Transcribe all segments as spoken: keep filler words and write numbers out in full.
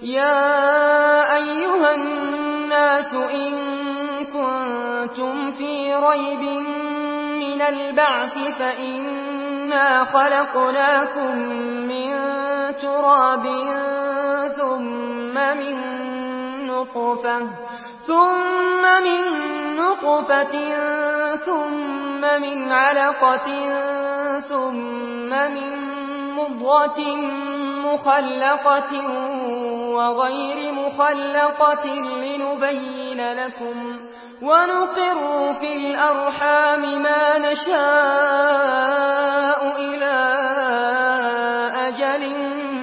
يا أيها الناس إن كنتم في ريب من البعث فإنا خلقناكم من تراب ثم من نطفة ثم من نطفة ثم من علقة ثم من مضغة مخلقة وغير مخلقة لنبين لكم ونقر في الأرحام ما نشاء إلى أجل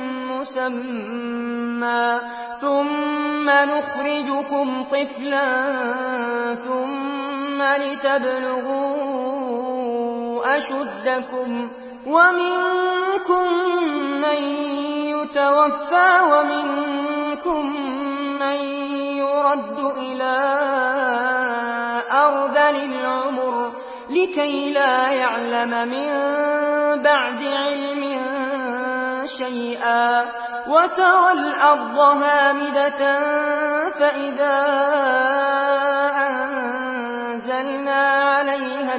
مسمى ثم نخرجكم طفلا ثم لتبلغوا أشدكم ومنكم من يتوفى ومنكم من يرد إلى أرذل العمر لكي لا يعلم من بعد علم شيئا وترى الأرض هامدة فإذا أنزلنا عليها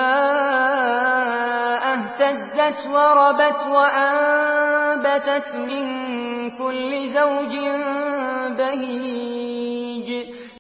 الماء اهتزت وربت وأنبتت من كل زوج بهيج